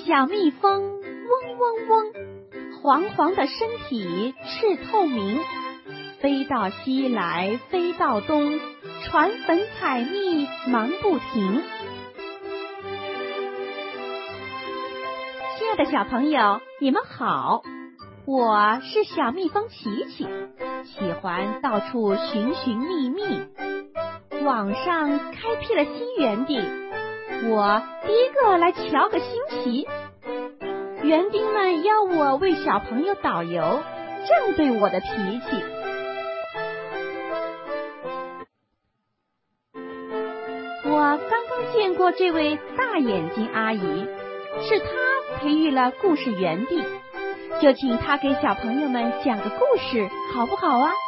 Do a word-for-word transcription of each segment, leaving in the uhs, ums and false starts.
小蜜蜂嗡嗡嗡，黄黄的身体赤透明，飞到西来飞到东，传粉采蜜忙不停。亲爱的小朋友，你们好，我是小蜜蜂琪琪，喜欢到处寻寻觅觅。网上开辟了新园地，我第一个来瞧个新奇。园丁们要我为小朋友导游，正对我的脾气。我刚刚见过这位大眼睛阿姨，是她培育了故事园地，就请她给小朋友们讲个故事，好不好啊？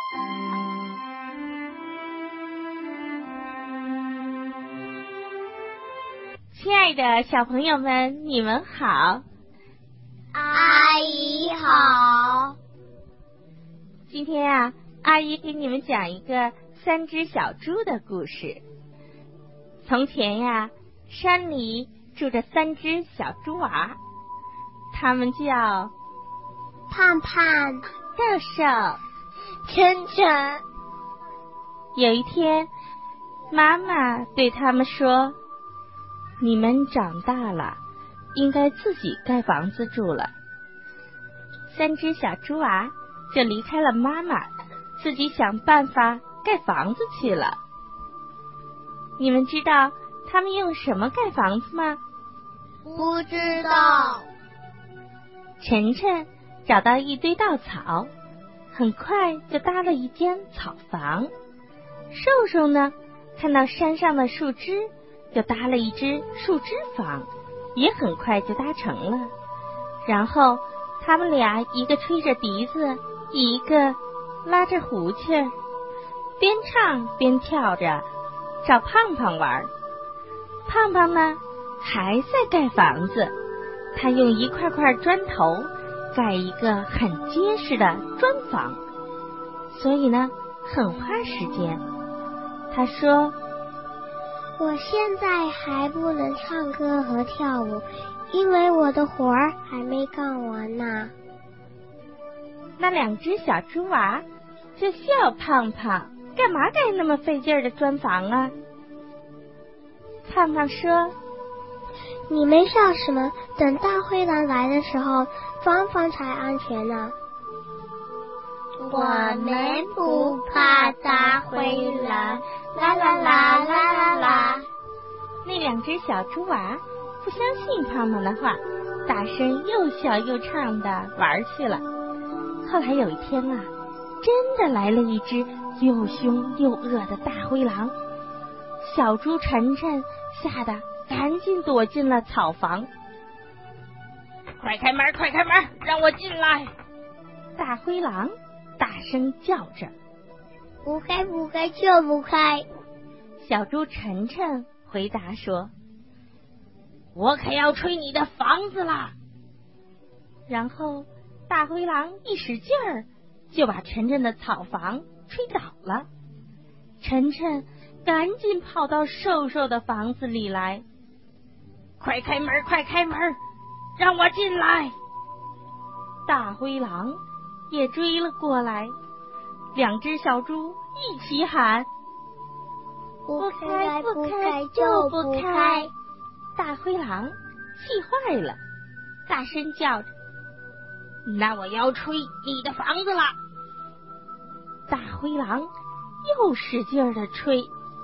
亲爱的小朋友们，你们好。 阿姨好。 今天啊，阿姨给你们讲一个三只小猪的故事。从前呀，山里住着三只小猪娃，它们叫胖胖、 瘦瘦、 晨晨。 有一天，妈妈对他们说，你们长大了，应该自己盖房子住了。三只小猪娃就离开了妈妈，自己想办法盖房子去了。你们知道他们用什么盖房子吗？ 不知道。 晨晨找到一堆稻草，很快就搭了一间草房。瘦瘦呢，看到山上的树枝，就搭了一只树枝房，也很快就搭成了。然后他们俩一个吹着笛子，一个拉着胡琴儿，边唱边跳着找胖胖玩。胖胖呢，还在盖房子，他用一块块砖头盖一个很结实的砖房，所以呢很花时间。他说， 我现在还不能唱歌和跳舞，因为我的活儿还没干完呢。 那两只小猪娃就笑胖胖，干嘛盖那么费劲儿的砖房啊？胖胖说， 你们笑什么？等大灰狼来的时候，砖房才安全呢。我们不怕大灰狼，啦啦啦啦啦啦。 那两只小猪娃不相信胖胖的话，大声又笑又唱的玩去了。后来有一天啊，真的来了一只又凶又恶的大灰狼，小猪晨晨吓得赶紧躲进了草房。快开门，快开门，让我进来！大灰狼大声叫着。 不开不开就不开。 小猪晨晨回答说，我可要吹你的房子啦！然后大灰狼一使劲儿，就把晨晨的草房吹倒了。晨晨赶紧跑到瘦瘦的房子里来。快开门，快开门，让我进来！大灰狼也追了过来，两只小猪一起喊， 不开不开就不开。 大灰狼气坏了，大声叫着，那我要吹你的房子了！大灰狼又使劲儿的吹，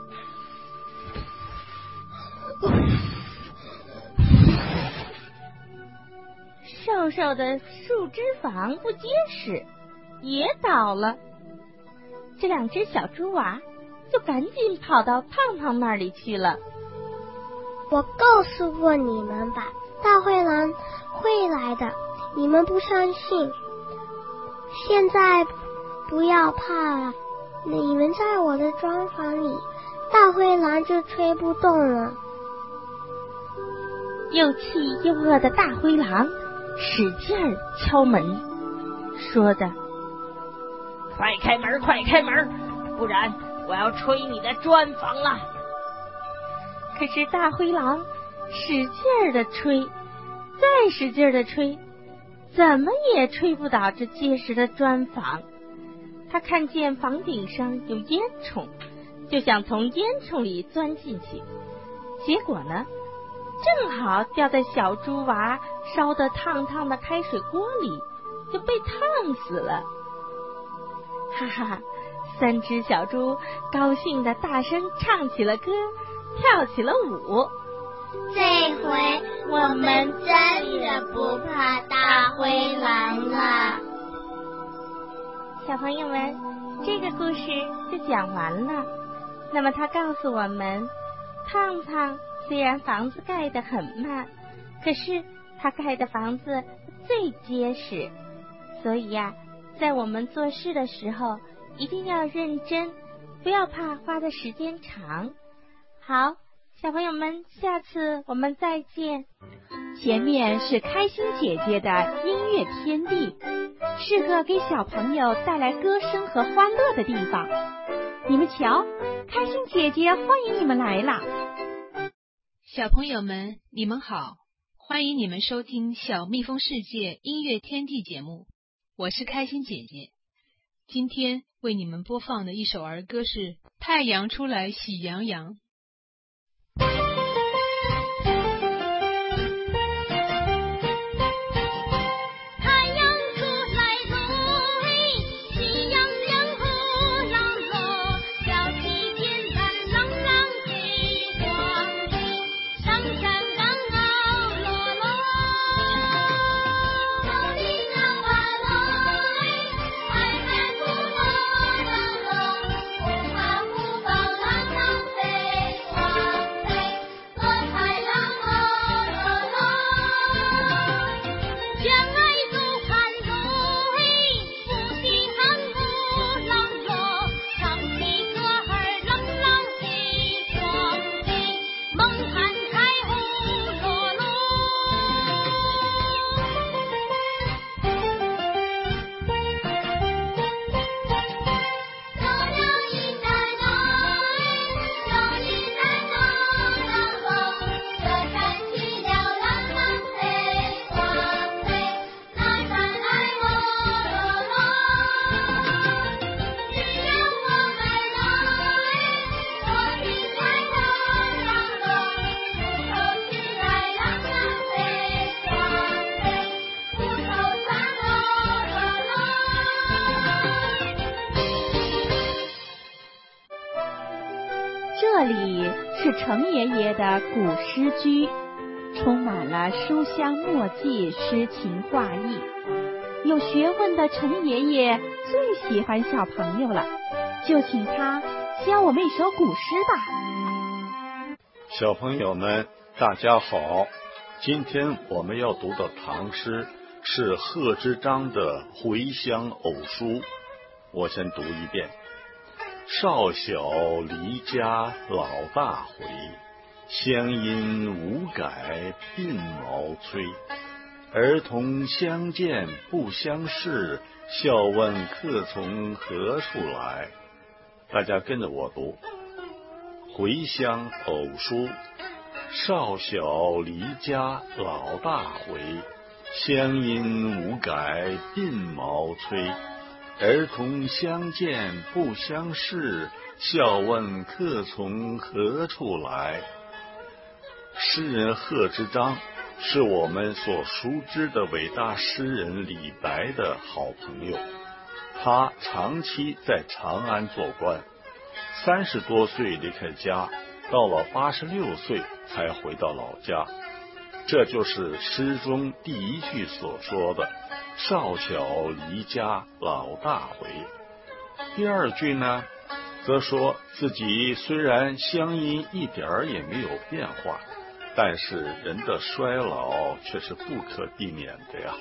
瘦瘦的树枝房不结实，也倒了。这两只小猪娃就赶紧跑到胖胖那里去了。 我告诉过你们吧，大灰狼会来的，你们不相信。现在不要怕了，你们在我的砖房里，大灰狼就吹不动了。 又气又饿的大灰狼使劲儿敲门，说着，快开门，快开门，不然我要吹你的砖房了。可是大灰狼使劲儿的吹， 再使劲的吹，怎么也吹不倒这结实的砖房。他看见房顶上有烟囱，就想从烟囱里钻进去，结果呢，正好掉在小猪娃烧得烫烫的开水锅里，就被烫死了。哈哈，三只小猪高兴地大声唱起了歌，跳起了舞。 这回我们真的不怕大灰狼了。 小朋友们，这个故事就讲完了。那么它告诉我们，胖胖虽然房子盖得很慢，可是他盖的房子最结实。所以呀、啊，在我们做事的时候一定要认真，不要怕花的时间长。好，小朋友们，下次我们再见。 前面是开心姐姐的音乐天地，适合给小朋友带来歌声和欢乐的地方。你们瞧，开心姐姐欢迎你们来了。 小朋友们，你们好，欢迎你们收听小蜜蜂世界音乐天地节目，我是开心姐姐。今天为你们播放的一首儿歌是《太阳出来喜洋洋》。 这里是程爷爷的古诗居，充满了书香墨迹、诗情画意。有学问的程爷爷最喜欢小朋友了，就请他教我们一首古诗吧。 小朋友们，大家好，今天我们要读的唐诗是贺知章的《回乡偶书》，我先读一遍。少小离家老大回，乡音无改鬓毛衰。儿童相见不相识，笑问客从何处来。大家跟着我读。回乡偶书，少小离家老大回，乡音无改鬓毛衰。儿童相见不相识，笑问客从何处来。诗人贺知章是我们所熟知的伟大诗人李白的好朋友，他长期在长安做官，三十多岁离开家，到了八十六岁才回到老家。这就是诗中第一句所说的少小离家老大回。第二句呢，则说自己虽然乡音一点儿也没有变化，但是人的衰老却是不可避免的呀。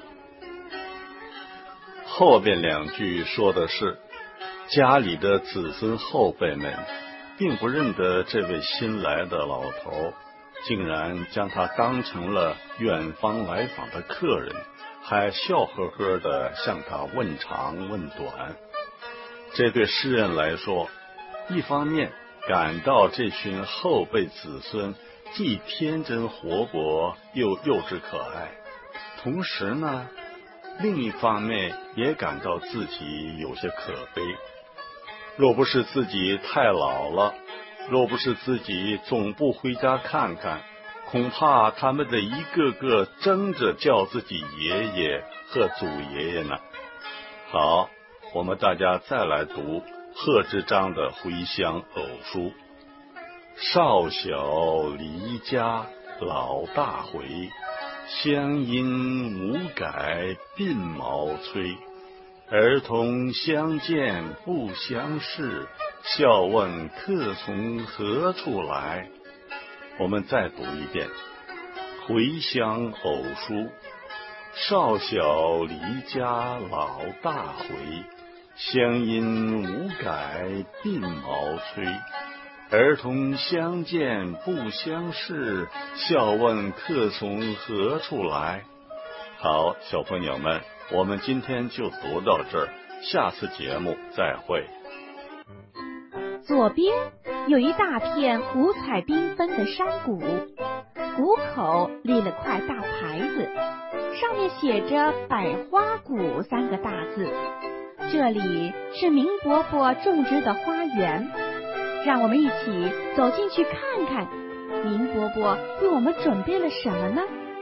后边两句说的是家里的子孙后辈们并不认得这位新来的老头，竟然将他当成了远方来访的客人，还笑呵呵地向他问长问短。这对诗人来说，一方面感到这群后辈子孙既天真活泼又幼稚可爱，同时呢，另一方面也感到自己有些可悲。若不是自己太老了，若不是自己总不回家看看，恐怕他们的一个个争着叫自己爷爷和祖爷爷呢。好，我们大家再来读贺知章的回乡偶书。少小离家老大回，乡音无改鬓毛衰。儿童相见不相识，笑问客从何处来。我们再读一遍回乡偶书。少小离家老大回，乡音无改鬓毛衰。儿童相见不相识，笑问客从何处来。好，小朋友们，我们今天就读到这儿，下次节目再会。 左边有一大片五彩缤纷的山谷，谷口立了块大牌子，上面写着百花谷三个大字。这里是明伯伯种植的花园，让我们一起走进去看看，明伯伯为我们准备了什么呢？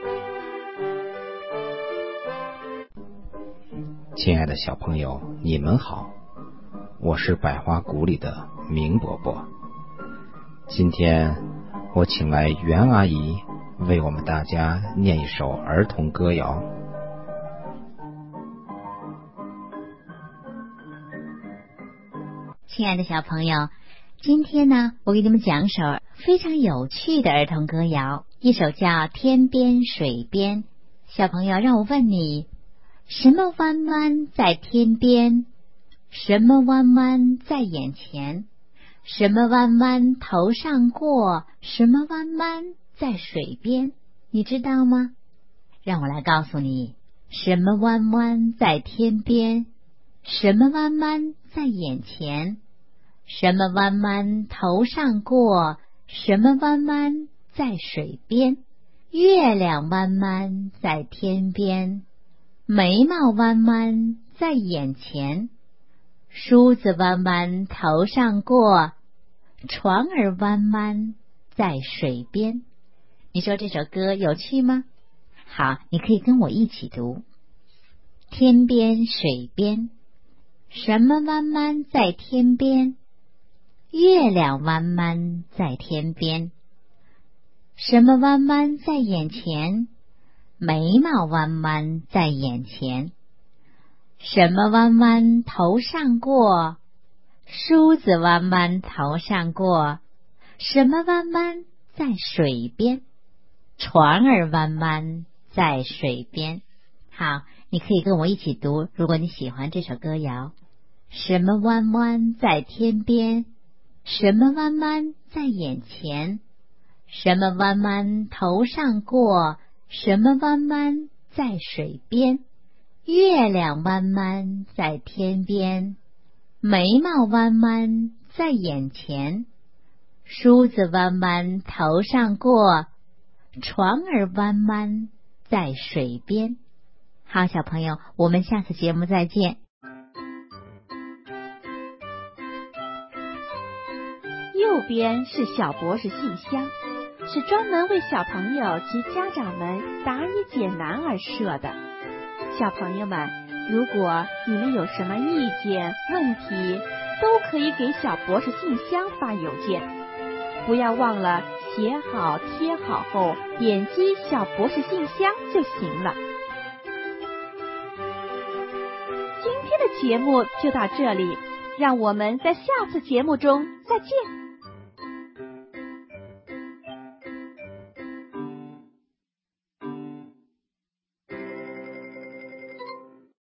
亲爱的小朋友，你们好，我是百花谷里的明伯伯。今天我请来袁阿姨为我们大家念一首儿童歌谣。 亲爱的小朋友，今天呢，我给你们讲首非常有趣的儿童歌谣，一首叫《天边水边》。小朋友，让我问你，什么弯弯在天边？什么弯弯在眼前？什么弯弯头上过？什么弯弯在水边？你知道吗？让我来告诉你，什么弯弯在天边？什么弯弯在眼前？什么弯弯头上过？什么弯弯在水边？月亮弯弯在天边，眉毛弯弯在眼前，梳子弯弯头上过，船儿弯弯在水边。你说这首歌有趣吗？好，你可以跟我一起读。天边水边，什么弯弯在天边？月亮弯弯在天边。什么弯弯在眼前？眉毛弯弯在眼前。什么弯弯头上过？梳子弯弯头上过。什么弯弯在水边？船儿弯弯在水边。好，你可以跟我一起读，如果你喜欢这首歌谣。什么弯弯在天边？什么弯弯在眼前？什么弯弯头上过？什么弯弯在水边？月亮弯弯在天边，眉毛弯弯在眼前，梳子弯弯头上过，船儿弯弯在水边。好，小朋友，我们下次节目再见。 右边是小博士信箱，是专门为小朋友及家长们答疑解难而设的。小朋友们，如果你们有什么意见、问题，都可以给小博士信箱发邮件。不要忘了写好贴好后，点击小博士信箱就行了。今天的节目就到这里，让我们在下次节目中再见。